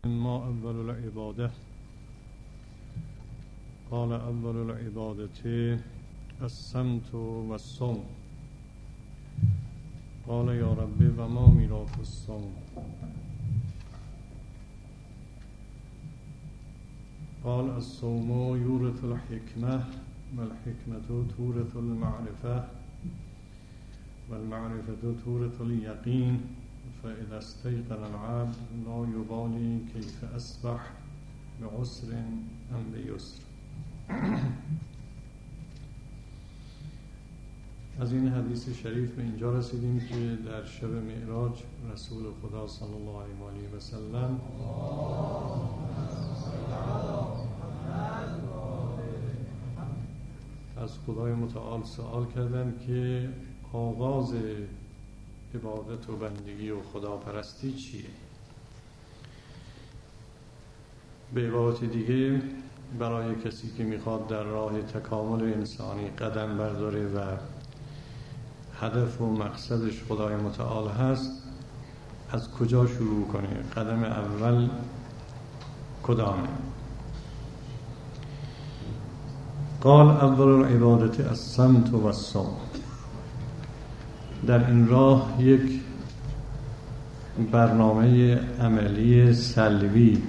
ما اول العباده قال اول العبادة الصمت والصوم قال یا رب و ما میراث الصوم قال الصوم یورث الحکمة والحکمة تورث المعرفة والمعرفة تورث اليقين فإذا استيقن العبد لا يبالي كيف أصبح بعسر أم بيسر. از این حدیث شریف به اینجا رسیدیم که در شب معراج رسول خدا صلی الله علیه و سلم از خدای متعال سوال کردند که آغاز عبادت و بندگی و خداپرستی چیه؟ به عبارت دیگه برای کسی که میخواد در راه تکامل انسانی قدم برداره و هدف و مقصدش خدای متعال هست، از کجا شروع کنه؟ قدم اول کدامه؟ قال اول العبادة الصمت والصوم. در این راه یک برنامه عملی سلبی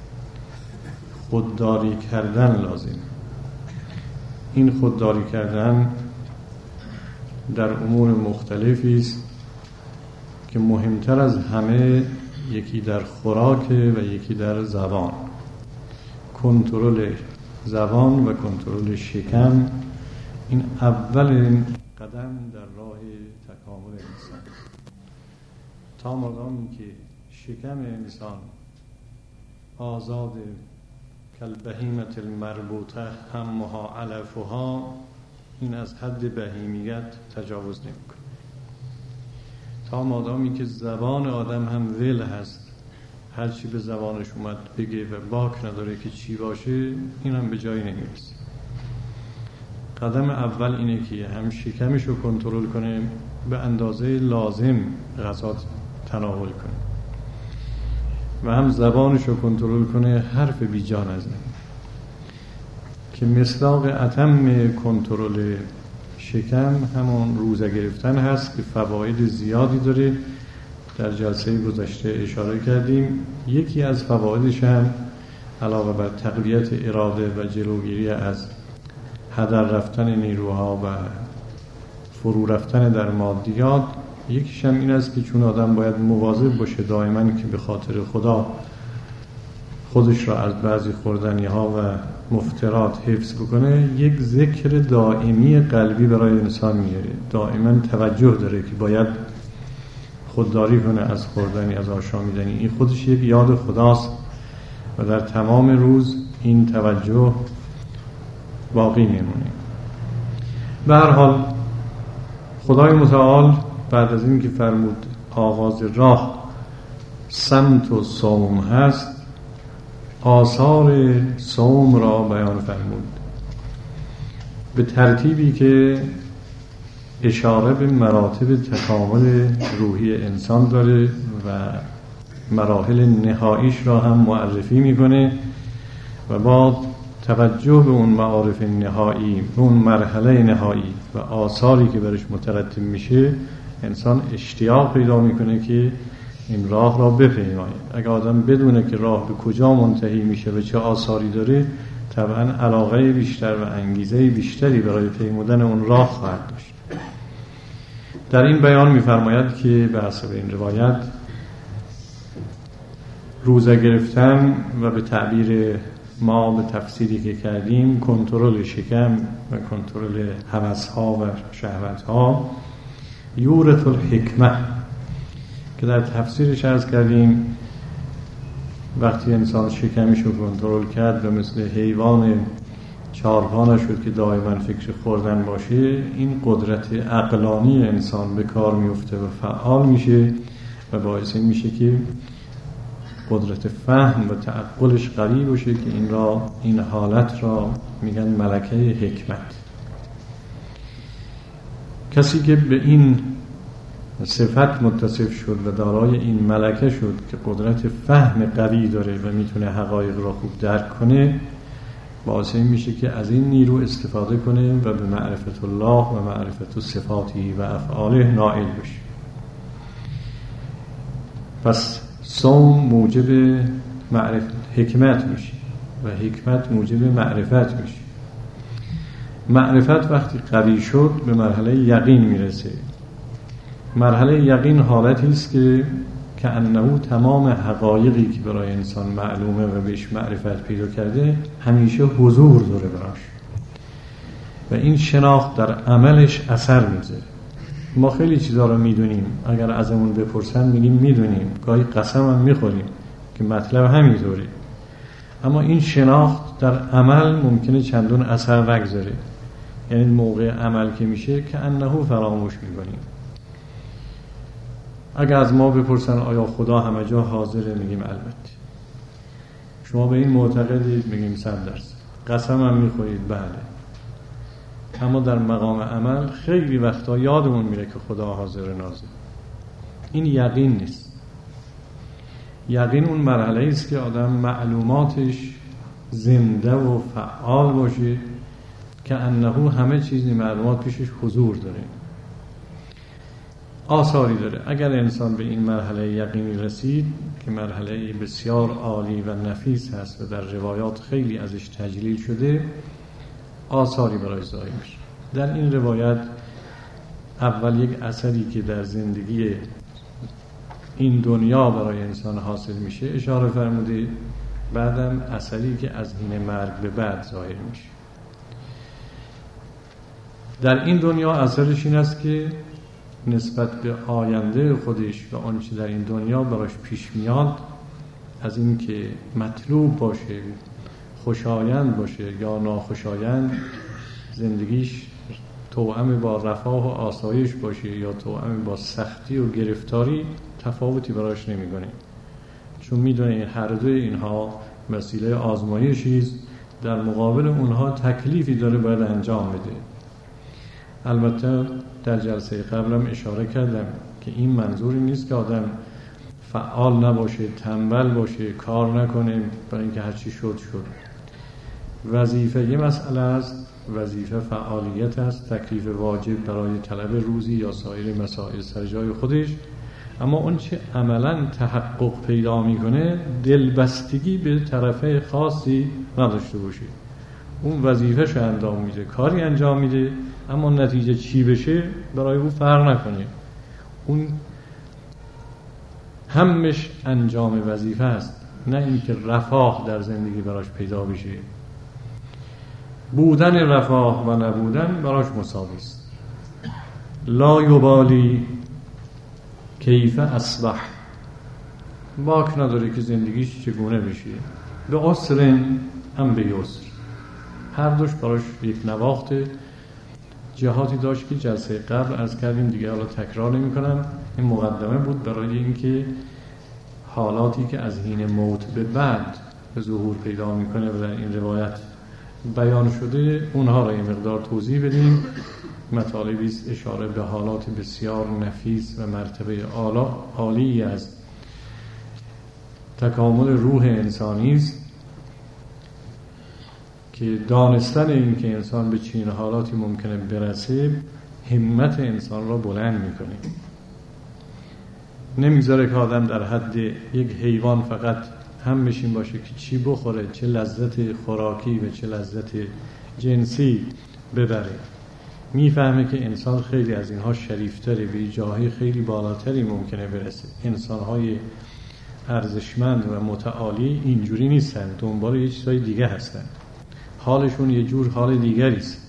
خودداری کردن لازم. این خودداری کردن در امور مختلفی است که مهمتر از همه یکی در خوراک و یکی در زبان. کنترل زبان و کنترل شکم این اولین قدم در راه تکامل انسان. تا مادامی که شکم انسان آزاد کالبهیمة المربوطه همها علفها، این از حد بهیمیت تجاوز نمیکنه. تا مادامی که زبان آدم هم ول هست، هر چی به زبانش اومد بگه و باک نداره که چی باشه، این هم به جایی نمیرسه. قدم اول اینه که هم شکمش رو کنترل کنه، به اندازه لازم غذا تناول کنه و هم زبانش رو کنترل کنه، حرف بی جا نزنه. که مصداق اتم کنترل شکم همون روزه گرفتن هست که فواید زیادی داره. در جلسه گذشته اشاره کردیم. یکی از فوایدش هم علاوه بر تقویت اراده و جلوگیری از هدر رفتن نیروها و فرو رفتن در مادیات، یکیش هم این است که چون آدم باید مواظب باشه دائما که به خاطر خدا خودش را از بعضی خوردنی ها و مفترات حفظ بکنه، یک ذکر دائمی قلبی برای انسان میاره. دائما توجه داره که باید خودداری کنه از خوردنی، از آشامیدنی. این خودش یک یاد خداست و در تمام روز این توجه باقی میمونه. به هر حال خدای متعال بعد از این که فرمود آغاز راه صمت و صوم هست، آثار صوم را بیان فرمود به ترتیبی که اشاره به مراتب تکامل روحی انسان داره و مراحل نهاییش را هم معرفی میکنه و با توجه به اون معارف نهایی، به اون مرحله نهایی و آثاری که برش مترتب میشه، انسان اشتیاق پیدا میکنه که این راه را بپیماید. اگه آدم بدونه که راه به کجا منتهی میشه و چه آثاری داره، طبعا علاقه بیشتر و انگیزه بیشتری برای پیمودن اون راه خواهد داشت. در این بیان میفرماید که به حسب این روایت روزه گرفتن و به تعبیر ما به تفسیری که کردیم کنترل شکم و کنترل هوس‌ها و شهوت‌ها یورث الحکمة، که در تفسیرش عرض کردیم وقتی انسان شکمش رو کنترل کرد و مثل حیوان چارپا نشد که دائما فکر خوردن باشه، این قدرت عقلانی انسان به کار میفته و فعال میشه و باعث میشه که قدرت فهم و تعقلش قوی باشه که این حالت را میگن ملکه حکمت. کسی که به این صفت متصف شد و دارای این ملکه شد که قدرت فهم قوی داره و میتونه حقایق را خوب درک کنه، باعث این میشه که از این نیرو استفاده کنه و به معرفت الله و معرفت صفاتی و افعاله نائل بشه. پس صوم موجب حکمت میشه و حکمت موجب معرفت میشه. معرفت وقتی قوی شد به مرحله یقین میرسه. مرحله یقین حالتی است که انه تمام حقایقی که برای انسان معلومه و بهش معرفت پیدا کرده همیشه حضور داره براش و این شناخت در عملش اثر میذاره. ما خیلی چیزا رو میدونیم، اگر ازمون بپرسن میگیم میدونیم، گاهی قسم هم میخوریم که مطلب همینطوره، اما این شناخت در عمل ممکنه چندون اثر نگذاره. یعنی موقع عمل که میشه که انه فراموش میکنیم. اگر از ما بپرسن آیا خدا همه جا حاضره، میگیم البته. شما به این معتقدید؟ میگیم 100%. قسم هم میخورید؟ بله. اما در مقام عمل خیلی وقتا یادمون میره که خدا حاضر ناظر. این یقین نیست. یقین اون مرحله است که آدم معلوماتش زنده و فعال باشه که انه همه چیزی معلومات پیشش حضور داره، آثاری داره. اگر انسان به این مرحله یقینی رسید که مرحله بسیار عالی و نفیس هست و در روایات خیلی ازش تجلیل شده، آثاری برای ظاهر میشه. در این روایت اول یک اثری که در زندگی این دنیا برای انسان حاصل میشه اشاره فرموده، بعدم اثری که از این مرگ به بعد ظاهر میشه. در این دنیا اثرش این است که نسبت به آینده خودش و آنچه در این دنیا براش پیش میاد، از این که مطلوب باشه، خوشایند باشه یا ناخوشایند، زندگیش توأم با رفاه و آسایش باشه یا توأم با سختی و گرفتاری، تفاوتی براش نمیکنه، چون میدونه هر دوی اینها وسیله آزمایشی است، در مقابل اونها تکلیفی داره باید انجام بده. البته در جلسه قبلم اشاره کردم که این منظوری نیست که آدم فعال نباشه، تنبل باشه، کار نکنه برای اینکه هرچی شد. وظیفه یه مسئله است، وظیفه فعالیت است، تکلیف واجب برای طلب روزی یا سایر مسائل سر جای خودش، اما اون چه عملاً تحقق پیدا میکنه دلبستگی به طرفه خاصی نداشته باشه. اون وظیفه‌شو انجام میده، کاری انجام میده، اما نتیجه چی بشه برای او فرق نکنه. اون همش انجام وظیفه است، نه اینکه رفاه در زندگی براش پیدا بشه. بودن رفاه و نبودن براش مساوی است. لا یبالی کیف اصبح، باک نداره که زندگیش چگونه بشه، به عسر هم به یسر، هر دوش براش یک نواخت جهاتی داشت که جلسه قبل عرض کردیم، دیگه حالا تکرار نمی کنم. این مقدمه بود برای اینکه حالاتی که از حین موت به بعد به ظهور پیدا میکنه و در این روایت بیان شده، اونها را یه مقدار توضیح بدیم. مطالبی است اشاره به حالات بسیار نفیس و مرتبه عالی از تکامل روح انسانی است که دانستن این که انسان به چنین حالاتی ممکنه برسه همت انسان را بلند میکنه. نمیذاره که آدم در حد یک حیوان فقط هم بشین باشه که چی بخوره، چه لذت خوراکی و چه لذت جنسی ببره. میفهمه که انسان خیلی از اینها شریفتره، به جاهای خیلی بالاتری ممکنه برسه. انسانهای ارزشمند و متعالی اینجوری نیستن، دنبال یه چیزای دیگه هستن، حالشون یه جور حال دیگری است.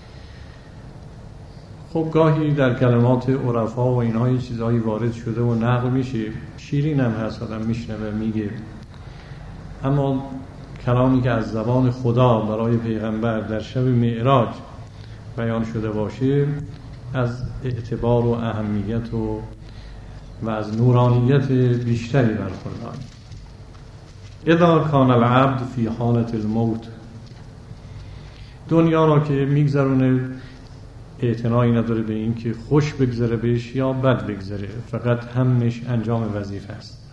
خب گاهی در کلمات عرفا و اینها یه چیزایی وارد شده و نقل میشه، شیرین هم هست، آدم میشنوه میگه، اما کلامی که از زبان خدا برای پیغمبر در شب معراج بیان شده باشه از اعتبار و اهمیت و از نورانیت بیشتری برخوردار. اذا کان العبد فی حالت الموت، دنیا را که میگذرونه اعتنایی نداره به این که خوش بگذره بهش یا بد بگذره، فقط همش انجام وظیفه است.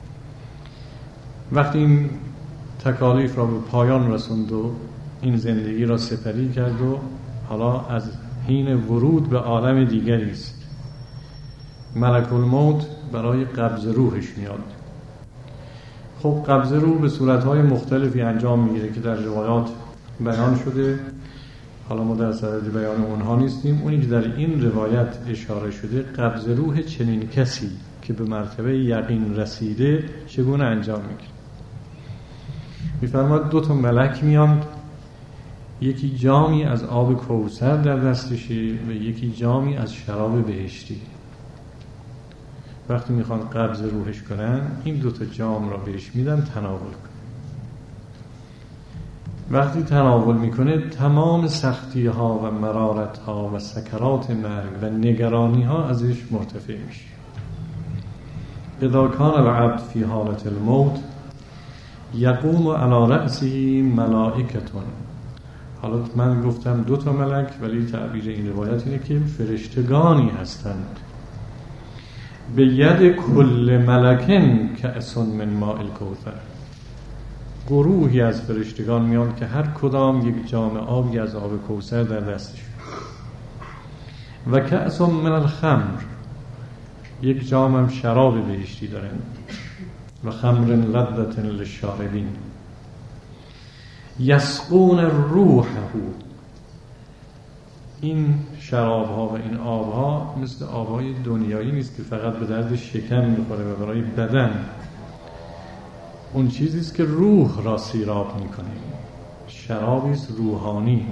وقتی این تکالیف را به پایان رسوند و این زندگی را سپری کرد و حالا از حین ورود به عالم دیگری است، ملک الموت برای قبض روحش میاد. خب قبض روح به صورتهای مختلفی انجام میگیره که در روایات بیان شده، حالا ما در صدد بیان اونها نیستیم. اونی که در این روایت اشاره شده، قبض روح چنین کسی که به مرتبه یقین رسیده چگونه انجام میگیره. میفرماد 2 ملک میاند، یکی جامی از آب کوثر در دستشه و یکی جامی از شراب بهشتی. وقتی میخوان قبض روحش کنن، این 2 جام را بهش میدن تناول کن. وقتی تناول میکنه، تمام سختی ها و مرارت ها و سکرات مرگ و نگرانی ها ازش مرتفع میشه. اذا کان العبد فی حالت الموت یقوم علی رأسه ملائکتون. حالا من گفتم 2 ملک، ولی تعبیر این روایت اینه که فرشتگانی هستند. به ید کل ملکن کأس من ماء الکوثر. گروهی از فرشتگان میان که هر کدام یک جام آبی از آب کوثر در دستش، و کأس من الخمر، یک جام هم شراب بهشتی دارن، و خمر لذة للشاربین. یسقون روحه. این شراب ها و این آب ها مثل آب های دنیایی نیست که فقط به درد شکم میخوره و برای بدن. اون چیزیست که روح را سیراب میکنه، شرابیست روحانی.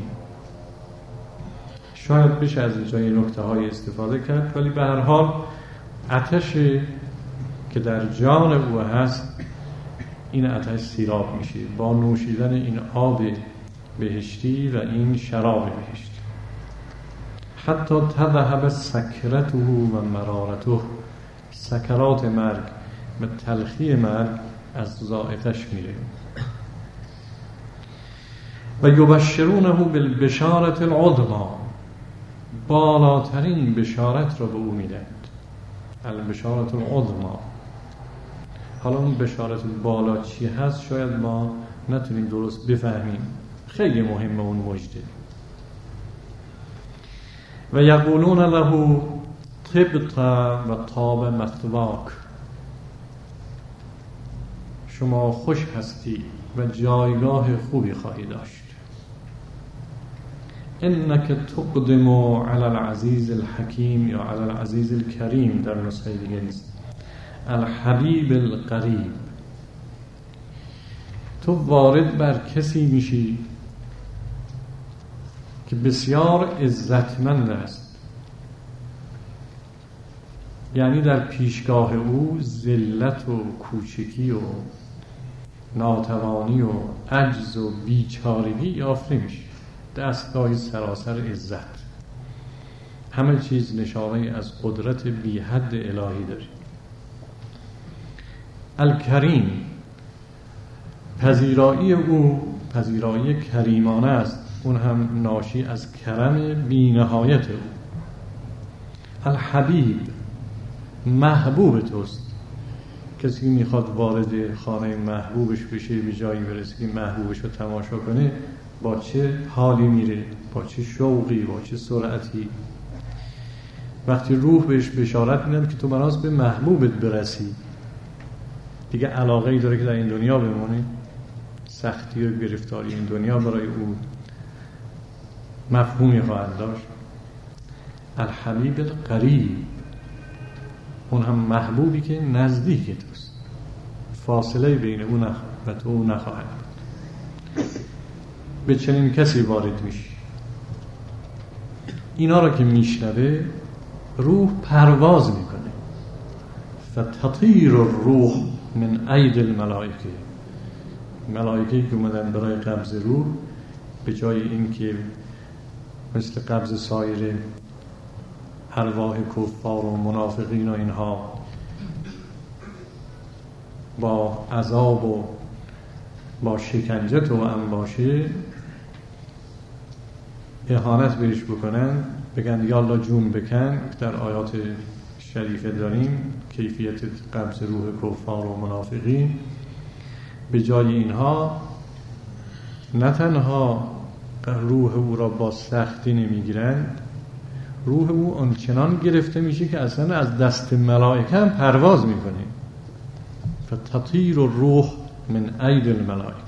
شاید بشه از جای نکته های استفاده کرد، ولی به هر حال آتش که در جان او هست، این آتش سیراب میشه با نوشیدن این آب بهشتی و این شراب بهشتی. حتی تذهب سکرته و مرارته. سکرات مرگ و تلخی مرگ از ذائقه‌اش میره. و یبشرونه بالبشارة العظمی. بالاترین بشارت را به او میدهند. البشارة العظمی. حالا اون بشارت بالا چی هست شاید ما نتونیم درست بفهمیم، خیلی مهمه اون مژده. و یقولون له طبت و طاب مثواک. شما خوش هستی و جایگاه خوبی خواهی داشت. انک تقدم علی العزیز الحکیم یا علی العزیز الکریم، در نسخه دیگه نیست، الحبیب القریب. تو وارد بر کسی میشی که بسیار عزتمند است، یعنی در پیشگاه او ذلت و کوچکی و ناتوانی و عجز و بیچارگی یافت نمیشه. دستگاه سراسر عزت، همه چیز نشانه از قدرت بی حد الهی داره. الکریم، پذیرایی او پذیرایی کریمانه است، اون هم ناشی از کرم بی نهایت او. الحبیب، محبوب توست. کسی میخواد وارد خانه محبوبش بشه، به جایی برسه که محبوبش رو تماشا کنه، با چه حالی میره، با چه شوقی، با چه سرعتی. وقتی روح بهش بشارت میدن که تو براز به محبوبت برسی، دیگه علاقه‌ای داره که در این دنیا بمونه؟ سختی و گرفتاری این دنیا برای او مفهومی خواهد داشت. الحبیب القریب، اون هم محبوبی که نزدیک توست، فاصله بین اون و تو نخواهد بود. به چنین کسی وارد میشی. اینا را که میشنوه روح پرواز میکنه. فتطیر الروح من اید الملائکه. ملائکه که اومدن برای قبض روح، به جای این که مثل قبض سایر ارواح کفار و منافقین و اینها با عذاب و با شکنجه تو انباشه اهانت بهش بکنن، بگن یالا جون بکن در آیات شریفه داریم، کیفیت قبض روح کفار و منافقین. به جای اینها نه تنها روح او را با سختی نمیگیرند، روح او آنچنان گرفته میشه که اصلا از دست ملائکه هم پرواز میکنه. فتطیر الروح من اید الملائکه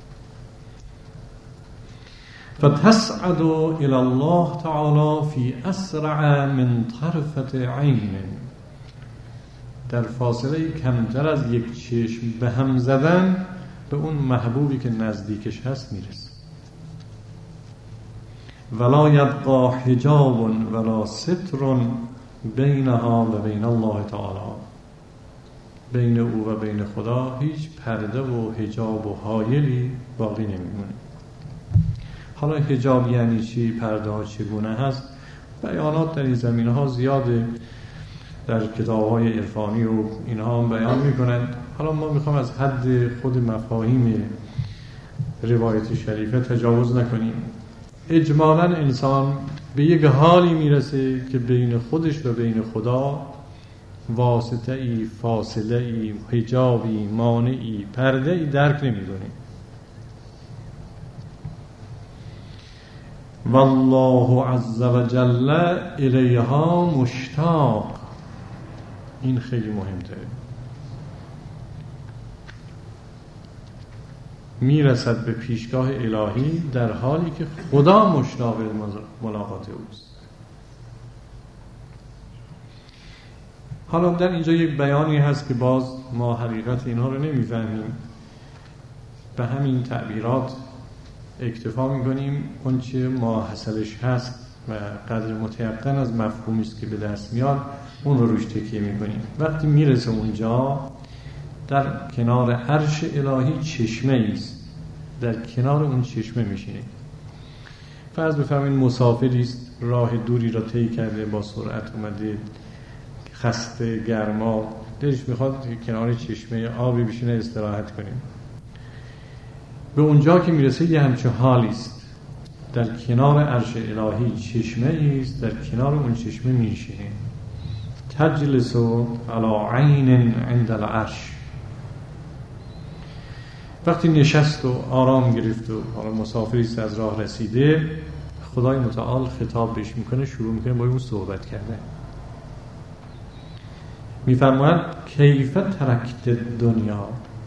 فتصعد الى الله تعالی فی اسرع من طرفة عین، در فاصله کمتر از یک چشم به هم زدن به اون محبوبی که نزدیکش هست میرسه. ولا یبقى حجاب ولا ستر بینها و بین الله تعالی، بین او و بین خدا هیچ پرده و حجاب و حایلی باقی نمیمونه. حالا حجاب یعنی چی؟ پرده ها چگونه هست؟ بیانات در این زمینه ها زیاده، در کتاب های عرفانی و اینها هم بیان میکنند. حالا ما میخوام از حد خود مفاهیم روایت شریفه تجاوز نکنیم. اجمالاً انسان به یک حالی میرسه که بین خودش و بین خدا واسطه ای، فاصله ای، حجابی، مانعی، پرده ای درک نمیکنه. والله عز وجل الیها مشتاق. این خیلی مهمه. میرسد به پیشگاه الهی در حالی که خدا مشتاق ملاقات اوست. حالا در اینجا یک بیانی هست که باز ما حقیقت اینها رو نمیفهمیم، به همین تعبیرات اکتفا میکنیم. اون چه ما حاصلش هست و قدر متیقن از مفهومی است که به دست میاد اون رو روش تکیه میکنیم. وقتی میرسه اونجا در کنار عرش الهی چشمه است، در کنار اون چشمه میشینه. فرض بفرمایید مسافری است، راه دوری را طی کرده، با سرعت اومده، خسته، گرما، دلش میخواد کنار چشمه آبی بشینه استراحت کنه. به اونجا که میرسه یه همچه حالی است، در کنار عرش الهی چشمه است، در کنار اون چشمه میشینه. تجلس علی عین عند العرش. وقتی نشست و آرام گرفت و مسافری است از راه رسیده، خدای متعال خطاب بهش میکنه، شروع میکنه با اون صحبت کردن. میفرماید کیف ترکت دنیا.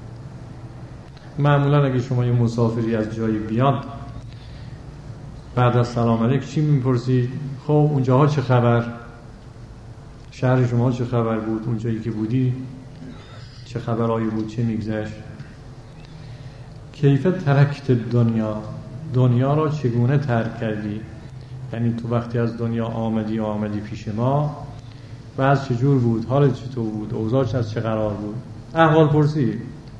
معمولا اگه شما یه مسافری از جایی بیاد، بعد از سلام علیک چی میپرسید؟ خب اونجاها چه خبر؟ شهر شما چه خبر بود؟ اونجایی که بودی چه خبرایی بود؟ چه میگذشت؟ کیف ترکت دنیا. دنیا را چگونه ترک کردی؟ یعنی تو وقتی از دنیا آمدی پیش ما، بعد چجور بود؟ حالت چطور بود؟ اوضاعش از چه قرار بود؟ احوال پرسی.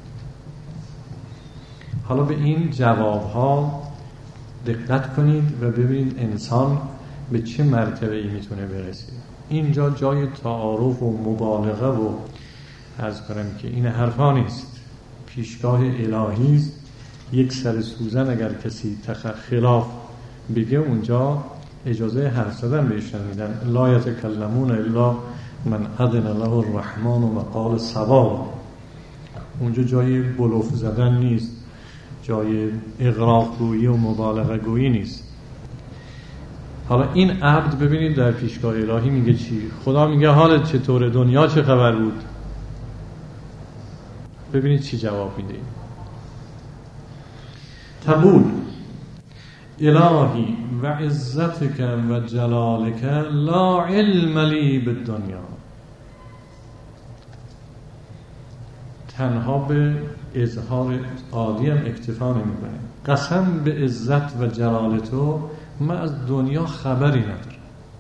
حالا به این جوابها دقت کنید و ببینید انسان به چه مرتبه ای میتونه برسه. اینجا جای تعارف و مبالغه و عرض کنم که این حرفا نیست. پیشگاه الهی است. یک سر سوزن اگر کسی خلاف بگه اونجا اجازه حرف زدن بهش نمیدن. لا یتکلمون الا من اذن له الرحمن و قال صواب. اونجا جای بلوف زدن نیست، جای اغراق گویی و مبالغه گویی نیست. حالا این عبد ببینید در پیشگاه الهی میگه چی؟ خدا میگه حالت چطوره؟ دنیا چه خبر بود؟ ببینید چی جواب میده. تقول الهی و عزتک و جلالک لا علم لی بالدنیا. تنها به اظهار عادی هم اکتفا نمی‌کنه. قسم به عزت و جلال تو، من از دنیا خبری ندارم.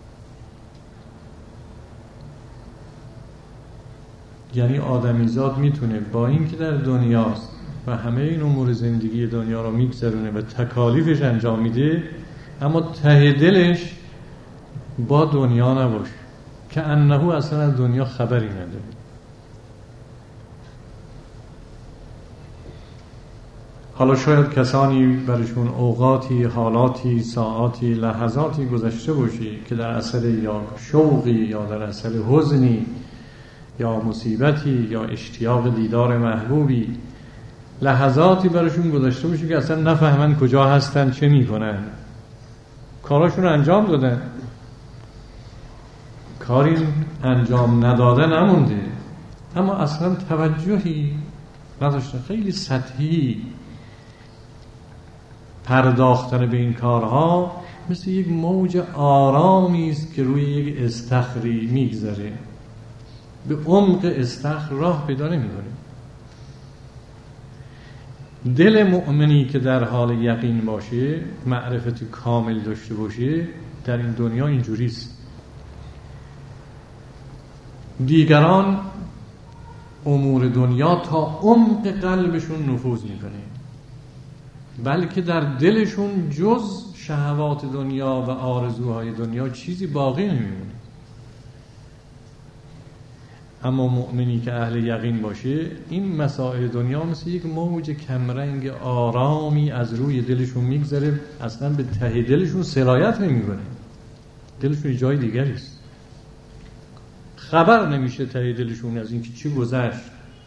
یعنی آدمیزاد میتونه با اینکه در دنیاست و همه این امور زندگی دنیا را میگذرونه و تکالیفش انجام میده، اما ته دلش با دنیا نباشه، که انه اصلا از دنیا خبری نداره. حالا شاید کسانی برشون اوقاتی، حالاتی، ساعاتی، لحظاتی گذشته باشی که در اثر یا شوقی یا در اثر حزنی یا مصیبتی یا اشتیاق دیدار محبوبی لحظاتی برشون گذشته باشه که اصلا نفهمن کجا هستن، چه میکنن. کاراشون انجام دادن، کاری انجام نداده نمونده، اما اصلا توجهی نداشتن. خیلی سطحی پرداختن به این کارها مثل یک موج آرامی است که روی یک استخری میگذره، به عمق استخر راه پیدا نمی‌کنه. دل مؤمنی که در حال یقین باشه، معرفت کامل داشته باشه، در این دنیا اینجوریست. دیگران امور دنیا تا عمق قلبشون نفوذ میکنه، بلکه در دلشون جز شهوات دنیا و آرزوهای دنیا چیزی باقی نمیمونه. اما مؤمنی که اهل یقین باشه، این مسائل دنیا مثل یک موج کمرنگ آرامی از روی دلشون میگذره، اصلا به ته دلشون سرایت نمیکنه، دلشون جای دیگری است، خبر نمیشه ته دلشون از اینکه چی گذشت.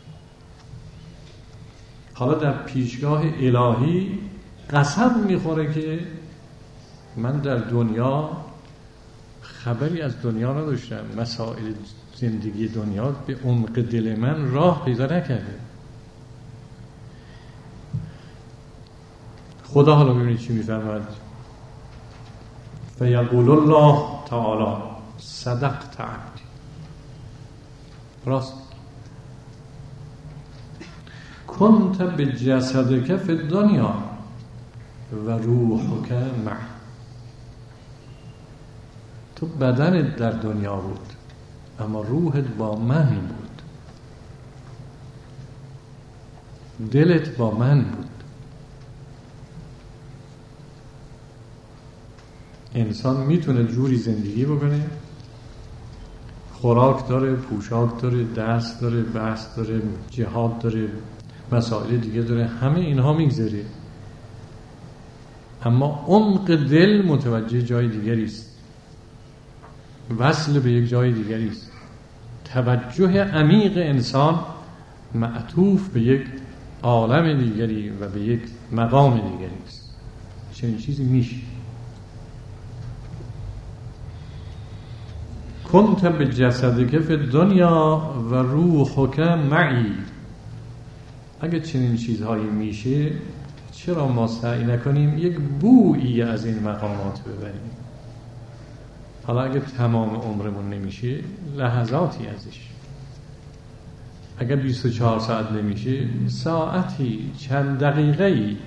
حالا در پیشگاه الهی قسم میخوره که من در دنیا خبری از دنیا نداشتم، مسائل زندگی دنیا به عمق دل من راه پیدا نکرده. خدا حالا ببینید چی میفرماید: فیقول الله تعالی صدقت عبدی. راست کنت بجسدک فی الدنیا و روحک معه. تو بدنت در دنیا بود اما روحت با من بود، دلت با من بود. انسان میتونه جوری زندگی بکنه، خوراک داره، پوشاک داره، دست داره، بست داره، جهاد داره، مسائل دیگه داره، همه اینها میگذره، اما عمق دل متوجه جای دیگری است، وصل به یک جای دیگری است. توجه عمیق انسان معطوف به یک عالم دیگری و به یک مقام دیگری است. چنین چیزی میشه. کنت بجسدک فی الدنیا و روحک معی. اگه چنین چیزهایی میشه، چرا ما سعی نکنیم یک بویی از این مقامات ببریم؟ حالا اگه تمام عمرمون نمیشه، لحظاتی ازش. اگر 24 ساعت نمیشه، ساعتی، چند دقیقه‌ای،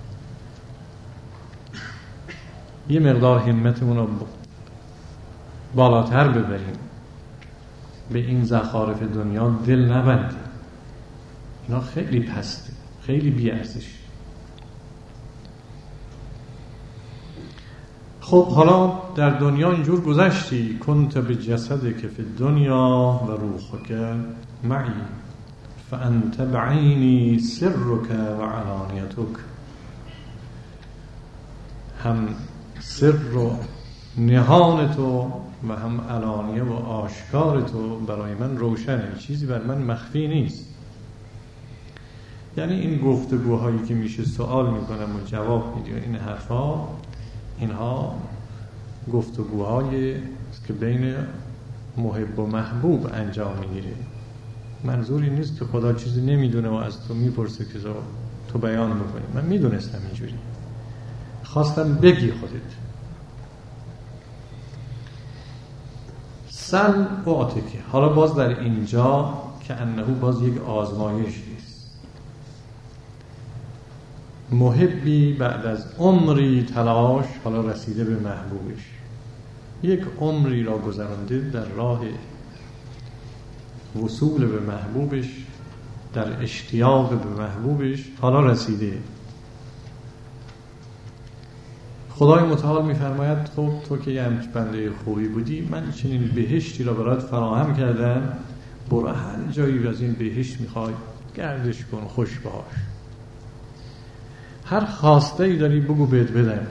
یه مقدار همتمون رو بالاتر ببریم، به این زخارف دنیا دل نبندیم. اینا خیلی پسته، خیلی بی‌ارزش. خب حالا در دنیا اینجور گذشتی، کنت بجسدک فی الدنیا و روحک معی فانت بعینی سرک و علانیتک. هم سر و نهان تو و هم علانیه و آشکار تو برای من روشنه، چیزی بر من مخفی نیست. یعنی این گفتگوهایی که میشه سوال میکنم و جواب میدیم، این حرفا، اینها گفتگوهای که بین محب و محبوب انجام میگیره. منظوری نیست که خدا چیزی نمیدونه و از تو میپرسه که تو بیان بکنی. من میدونستم اینجوری، خواستم بگی خودت. سل و آتکی. حالا باز در اینجا که انه باز یک آزمایش است. محبی بعد از عمری تلاش حالا رسیده به محبوبش، یک عمری را گذرانده در راه وصول به محبوبش، در اشتیاق به محبوبش، حالا رسیده. خدای متعال میفرماید خب تو که یه بنده خوبی بودی، من چنین بهشتی را برات فراهم کردم، برو هر جایی از این بهشت میخوای گردش کن، خوش باش. هر خواسته ای داری بگو بهت بدم.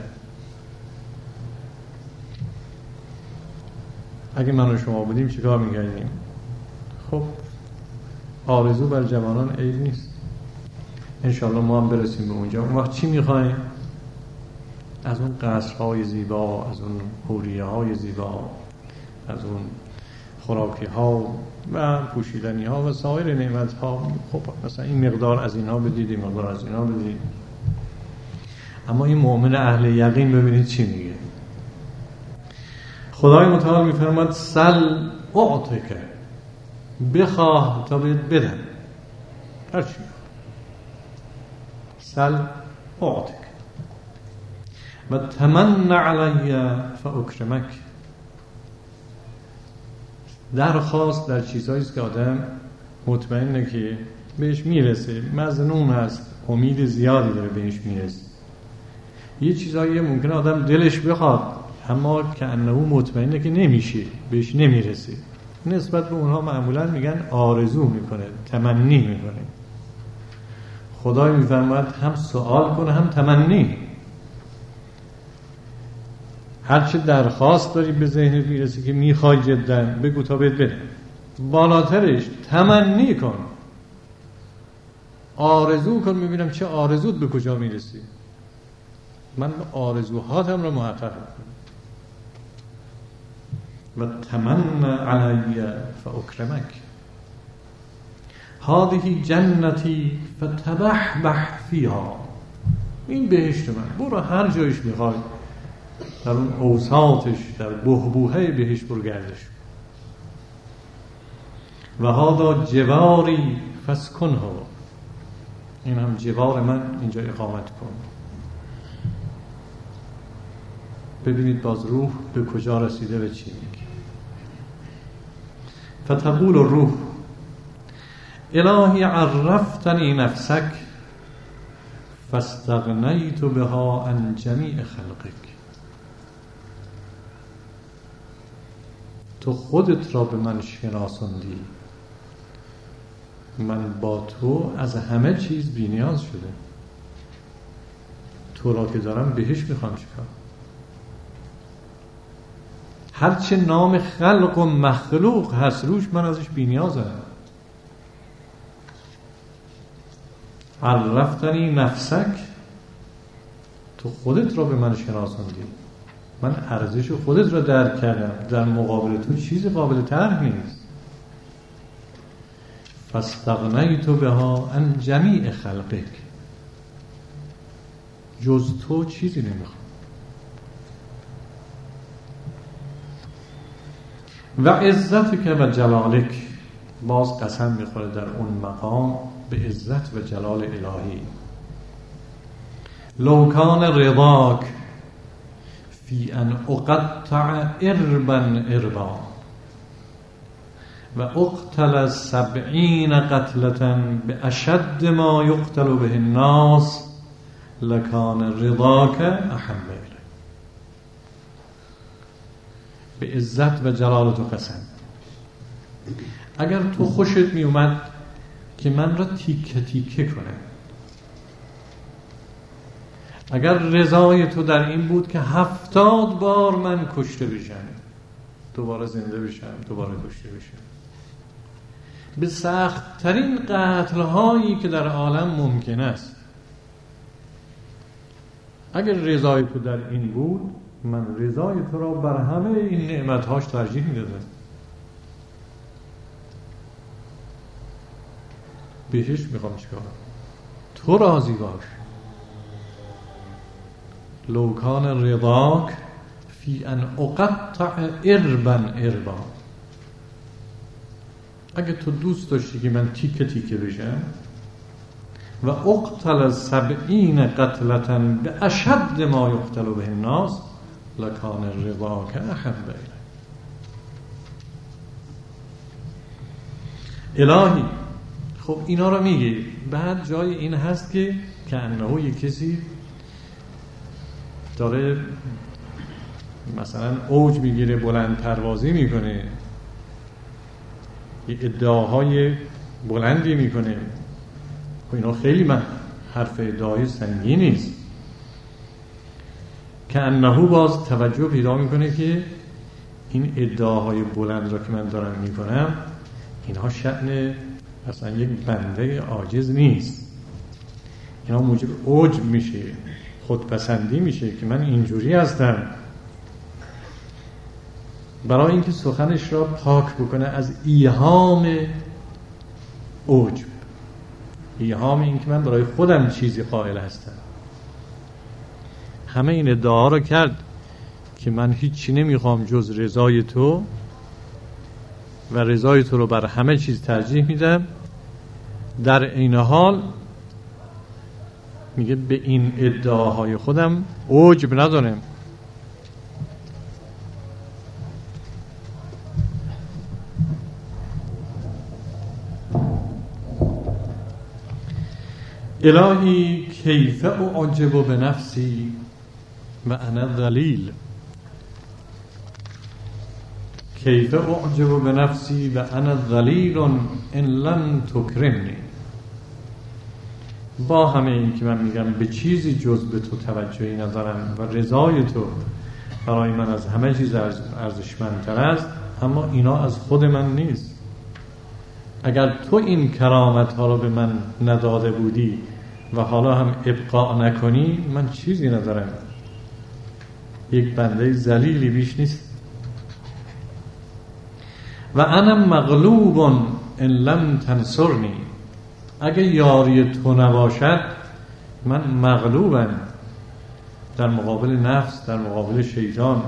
اگه من و شما بودیم چیکار میکردیم؟ خب آرزو بر جوانان عیب نیست، انشالله ما هم برسیم به اونجا. اون وقت چی میخوایم؟ از اون قصرهای زیبا، از اون حوریه های زیبا، از اون خوراکی ها و پوشیدنی ها و سایر نعمت ها. خب مثلا این مقدار از اینها بدید، این مقدار از اینها بدید. اما این مؤمن اهل یقین ببینید چی میگه. خدای متعال میفرماد سل اعطک، بخواه تا بهت بدم، هر چی سل اعطک و تمن علی فاکرمک. درخواست در چیزهایی است که آدم مطمئنه که بهش میرسه، مظنون هست، امید زیادی داره بهش میرسه. یه چیزایی ممکنه آدم دلش بخواد اما که انه مطمئنه که نمیشه، بهش نمیرسه. نسبت به اونها معمولا میگن آرزو میکنه، تمنی میکنه. خدای میفرماید هم سوال کنه هم تمنی. هرچه درخواست داری به ذهنت میرسه که میخوای جدا، بگو تا بهت بدم. بالاترش تمنی کن، آرزو کن، ببینم چه آرزوت به کجا میرسی، من آرزوهاتم رو محقق کنم. و تمن علی فاکرمک هذه جنتی فتبحبح فیها. این بهشت من، برو هر جایش میخوای، در اون اوساطش، در بحبوحه بهشت برو گردش. و هذا جواری فاسکنه، این هم جوار من، اینجا اقامت کن. ببینید باز روح به کجا رسیده و چی میگه. فتقول الروح الهی عرفتنی نفسک فاستغنیت بها عن جمیع خلقک. تو خودت را به من شناساندی، من با تو از همه چیز بی نیاز شده. تو را که دارم بهش میخوام چیکار؟ هرچه نام خلق و مخلوق هست روش من ازش بی نیازم. عرفتنی نفسک، تو خودت را به من شناساندی، من ارزش خودت را درک کردم، در مقابل تو چیزی قابل طرح نیست. فاستغنیت بها عن جمیع خلقک، جز تو چیزی نمیخوام. و عزتک و جلالک، باز قسم میخوره در اون مقام به عزت و جلال الهی. لو کان رضاک فی ان اقطع اربا اربا و اقتل 70 قتلة باشد ما یقتل به الناس لکان رضاک احب الی. به عزت و جلال تو قسم، اگر تو خوشت می اومد که من را تیکه تیکه کنه، اگر رضای تو در این بود که 70 بار من کشته بشم، دوباره زنده بشم، دوباره کشته بشم، به سخت ترین قتل هایی که در عالم ممکن است، اگر رضای تو در این بود، من رضای تو را بر همه این نعمتهاش ترجیح میدادم. بهش میخوام چیکار؟ تو راضی باش. لو کان رضاک فی ان اقطع اربا اربا، اگه تو دوست داشتی که من تیکه تیکه بشم، و اقتل 70 قتلة باشد ما یقتل به الناس لکان رضاک احب الی. الهی خب اینا رو میگه، بعد جای این هست که انه یک کسی داره مثلا اوج میگیره، بلند پروازی میکنه، ادعاهای بلندی میکنه. خب اینا خیلی حرف ادعای سنگینی نیست که انهو باز توجه پیدا میکنه که این ادعاهای بلند را که من دارم میکنم اینها شأن اصلا یک بنده عاجز نیست، اینا موجب عجب میشه، خودپسندی میشه که من اینجوری هستم. برای اینکه سخنش را پاک بکنه از ایهام عجب، ایهام این که من برای خودم چیزی قائل هستم. همه این ادعاها را کرد که من هیچی نمیخوام جز رضای تو و رضای تو رو بر همه چیز ترجیح میدم. در این حال میگه به این ادعاهای خودم عجب ندارم. الهی کیف اعجب بنفسی و انا ذلیل، کیف اعجب بنفسی و انا ذلیل ان لم تکرمنی. با همه این که من میگم به چیزی جز به تو توجهی ندارم و رضای تو برای من از همه چیز ارزشمندتر است، اما اینا از خود من نیست. اگر تو این کرامت ها رو به من نداده بودی و حالا هم ابقاء نکنی، من چیزی ندارم، یک بنده ذلیلی بیش نیست. و انا مغلوب ان لم تنصرنی، اگه یاری تو نباشد من مغلوبم در مقابل نفس، در مقابل شیطان.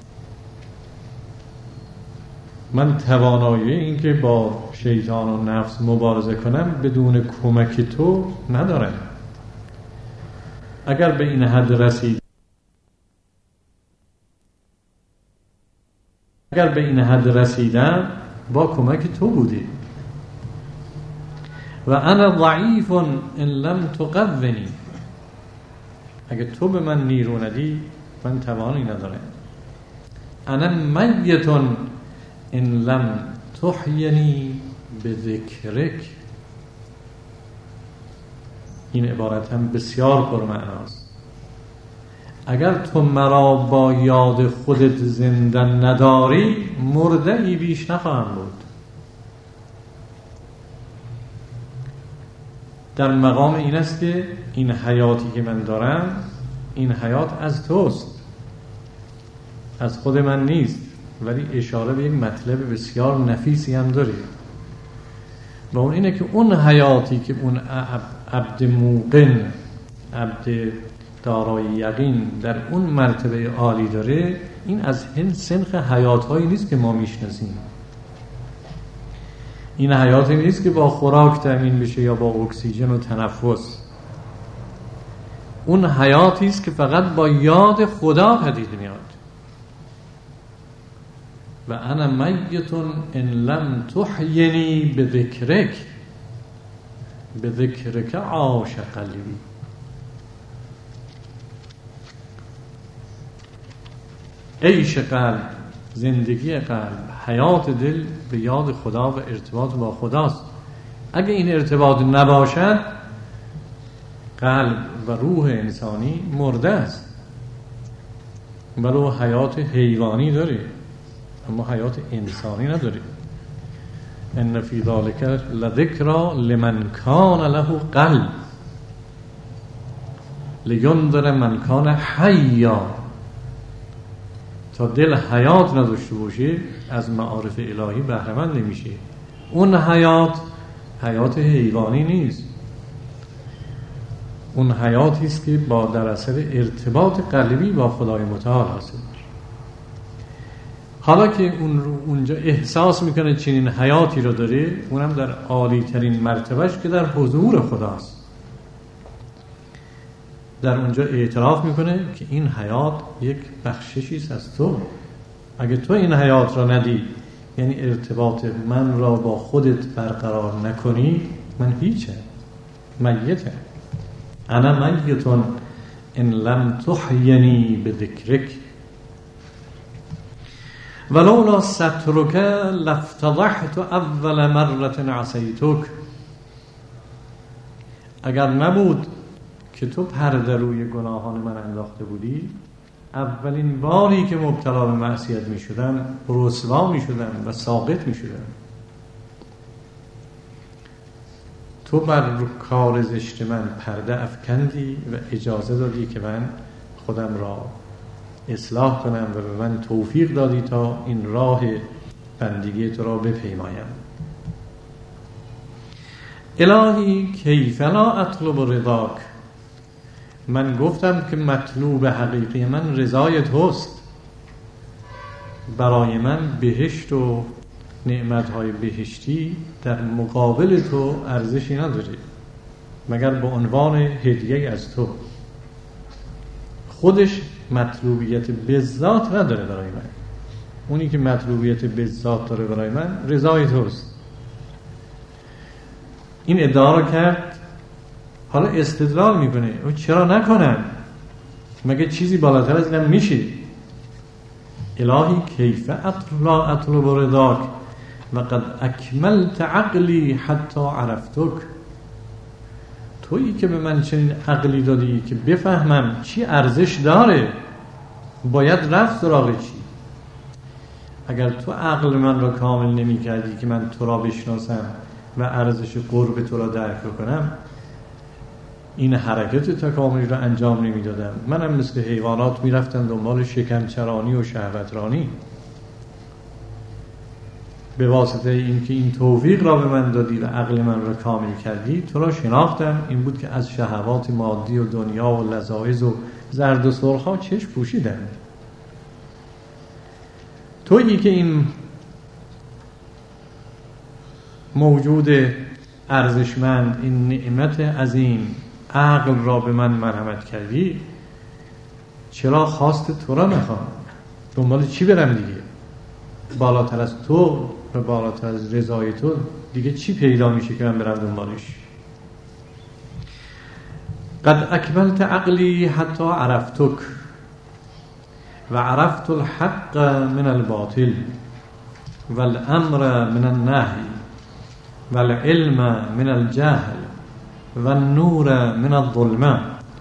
من توانایی این که با شیطان و نفس مبارزه کنم بدون کمک تو ندارم. اگر به این حد رسید، اگر به این حد رسیدم با کمک تو بودی. و انا ضعیف ان لم تقونی، اگر تو به من نیرو ندی من توانی ندارم. انا میت ان لم تحینی بذکرک. این عبارت هم بسیار پرمعناست. اگر تو مرا با یاد خودت زنده نداری، مرده ای بیش نخواهم بود. در مقام این است که این حیاتی که من دارم، این حیات از توست، از خود من نیست. ولی اشاره به یک مطلب بسیار نفیسی هم داره و اون اینه که اون حیاتی که اون عبد موقن، عبد دارای یقین در اون مرتبه عالی داره، این از سنخ حیاتهایی نیست که ما میشناسیم. این حیاتی نیست که با خوراک تامین بشه یا با اکسیژن و تنفس. اون حیاتی است که فقط با یاد خدا پدید میاد. و انا میت ان لم تحینی بذکرک، بذکرک عاش قلبی. عیش قلب، زندگی قلب، حیات دل به یاد خدا و ارتباط با خداست. اگه این ارتباط نباشد، قلب و روح انسانی مرده است. ولو حیات حیوانی داره اما حیات انسانی نداره. ان فی ذلک لذکری لمن کان له قلب لینذر من کان حیا. تا دل حیات نداشته باشه از معارف الهی بهره مند نمیشه. اون حیات حیات حیوانی نیست، اون حیاتی است که با در اثر ارتباط قلبی با خدای متعال حاصل میشه. حالا که اونجا احساس میکنه چنین حیاتی رو داره، اونم در عالی ترین مرتبهش که در حضور خداست، در اونجا اعتراف میکنه که این حیات یک بخششی است از تو. اگه تو این حیات را ندی، یعنی ارتباط من را با خودت برقرار نکنی، من هیچم، میتم. انا میت ان لم تحینی بذکرک ولولا سترک لافتضحت اول مرة عصیتک. اگر نبود که تو پرده روی گناهان من انداخته بودی، اولین باری که مبتلا به معصیت می شدم رسوا می شدم و ساقط می شدم. تو بر کار زشت من پرده افکندی و اجازه دادی که من خودم را اصلاح کنم و به من توفیق دادی تا این راه بندگی تو را بپیمایم. الهی کیف لا اطلب رضاک، من گفتم که مطلوب حقیقی من رضای توست. برای من بهشت و نعمتهای بهشتی در مقابل تو ارزشی نداره مگر به عنوان هدیه از تو. خودش مطلوبیت بذات نداره برای من. اونی که مطلوبیت بذات داره برای من رضای توست. این ادعا رو کرد، حالا استدلال میکنه و چرا نکنم، مگه چیزی بالاتر از اینم میشه؟ الهی کیف لا اطلب رضاک و قد اکملت عقلی حتی عرفتک، تویی که به من چنین عقلی دادی که بفهمم چی ارزش داره، باید رفت سراغ چی. اگر تو عقل من را کامل نمی کردی که من تو را بشناسم و ارزش قرب تو را درک کنم، این حرکت تکاملی را انجام نمی دادم. منم مثل حیوانات می رفتم دنبال شکمچرانی و شهوترانی. به واسطه اینکه این توفیق را به من دادی و عقل من را کامل کردی، تو را شناختم. این بود که از شهوات مادی و دنیا و لذایذ و زرد و سرخ ها چشم پوشیدم. تویی که این موجود ارزشمند، این نعمت عظیم عقل را به من مرحمت کردی، چرا خواست تو را نخوام؟ دنبال چی برم دیگه؟ بالاتر از تو و بالاتر از رضای تو دیگه چی پیدا میشه که من برم دنبالش؟ قد اکملت عقلی حتی عرفتک و عرفت الحق من الباطل والامر من النهی والعلم من الجهل والنور من الظلمه.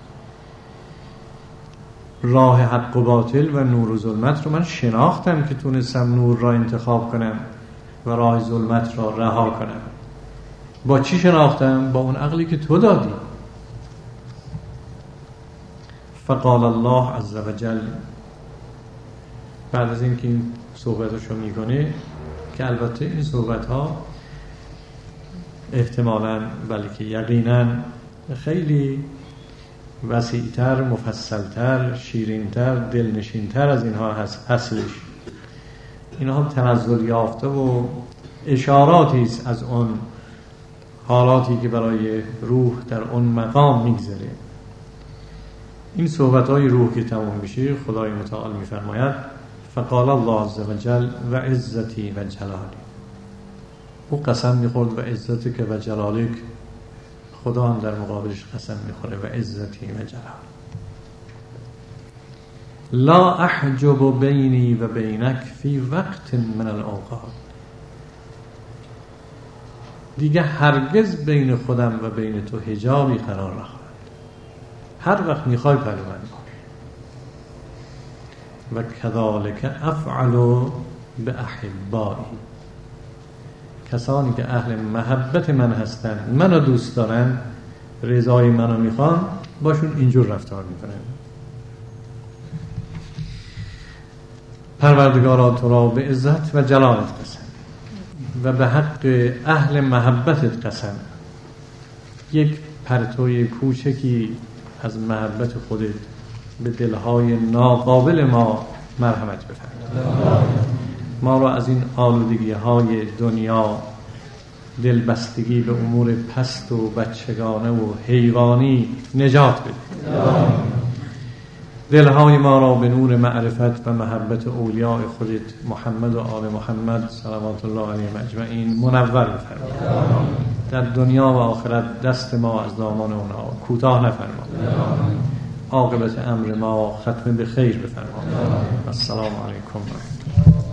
راه حق و باطل و نور و ظلمت رو من شناختم که تونستم نور را انتخاب کنم و راه ظلمت را رها کنم. با چی شناختم؟ با اون عقلی که تو دادی. فقال الله عز وجل، بعد از اینکه این صحبتشو میکنه، که البته این صحبت ها احتمالاً بلکه یقیناً خیلی وسیع‌تر، مفصل‌تر، شیرین‌تر، دلنشین‌تر از اینها هست. اصلش اینها تنزل یافته و اشاراتی است از اون حالاتی که برای روح در اون مقام میگذره. این صحبت‌های روح که تمام میشه، خدای متعال میفرماید فقال الله عز وجل و عزتی و جلالی. او قسم میخورد و عزتی که و جلالک، خدا هم در مقابلش قسم میخوره و عزتی و جلال. لا احجب بینی و بینک فی وقت من الاوقات، دیگه هرگز بین خودم و بین تو حجابی قرار نخواهد. هر وقت میخوای پلو من باش. و کذالک افعل باحبایی، کسانی که اهل محبت من هستن، منو دوست دارن، رضای منو میخوان، باشون اینجور رفتار میکنن. پروردگارا تو را به عزت و جلالت قسم و به حق اهل محبتت قسم، یک پرتوی کوچکی از محبت خودت به دلهای ناقابل ما مرحمت بفرما. ما را از این آلودگی های دنیا، دلبستگی به امور پست و بچگانه و حیوانی نجات بده. دلهای ما را به نور معرفت و محبت اولیاء خودت محمد و آل محمد صلوات الله علیهم اجمعین منور بفرما. در دنیا و آخرت دست ما از دامان اونها کوتاه نفرما. عاقبت امر ما ختم به خیر بفرما. السلام علیکم و رحمت الله.